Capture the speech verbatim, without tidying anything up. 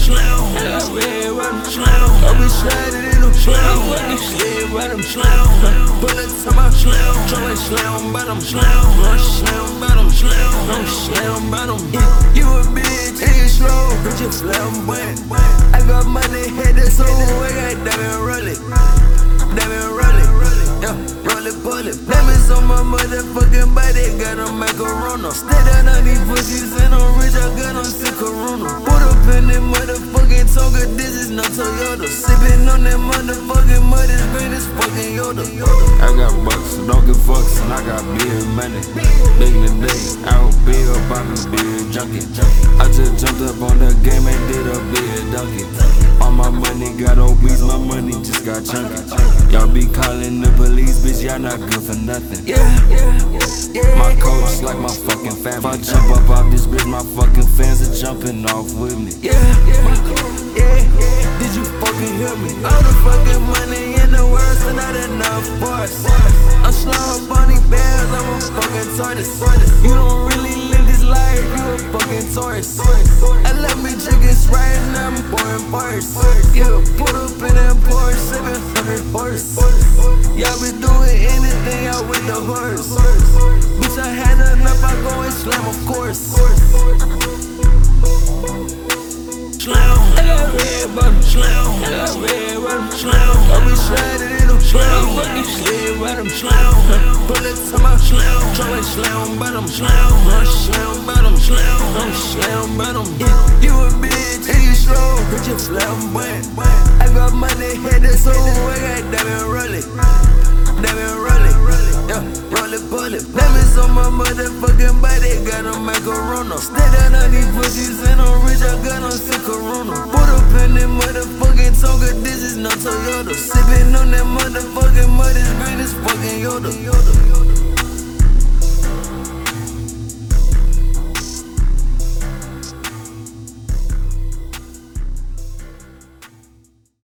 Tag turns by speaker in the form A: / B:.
A: slam. I got red bottom slam. I be sliding in them slam. Fucking slid bottom slam. Bullet to my slam. Try slam bottom slam. Rush slam bottom slam. Don't slam bottom. You a bitch, and you slow. Bitch, you flamboyant. I got money, head that's over. I got diamond rolling. Diamond rolling. Yeah, roll it, pull it. Diamonds on my motherfucking body. Got a macarona. Stay down on these pussies and I'm rich. I got on sick corona. Put up in that motherfucking Tonga. This is not Toyota. Sipping on that motherfucking mud. It's green as fucking Yoda.
B: I got bucks, don't give fucks, and I got big money. Big today, I will be up, I'm a big junkie. I just jumped up on the game and did a big donkey. All my money got obese, my money just got chunky. Y'all be calling the police, bitch, y'all not good for nothing.
A: Yeah, yeah, yeah.
B: My coach like my fucking family. If I jump up off this bitch, my fucking fans are jumping off with me.
A: Yeah, yeah, yeah, yeah. Did you fucking hear me? All the fucking money in the world, so not enough for us. I'm slow up on these bands, I'm a fucking tortoise. You don't really live this life, you a fucking tourist. I left me chickens right now, I'm pouring bars. Yeah, put up in that Porsche, seven hundred horse. Y'all be doing anything out with the horse. Bitch, I had enough, I go and slam, of course. Slam, I got red bottom slam. I got red bottom slam. I be sliding in them slam. Fucking slid bottom slam. Bullet to my slam. Try slam bottom slam. Rush slam bottom slam. I'm slam bottom. You a bitch and you slow. Bitch, you flamboyant. I got money, head that's over. I got diamond rolling. Diamond rolling. Yeah, roll it, pull it. Diamonds on my motherfucking body. Got a macarona. Stay down on these pussies and I'm rich. I got on sick corona. Put up in that motherfucking Tonga. This is not Toyota. Sipping on that motherfucking mud. It's green as fucking Yoda.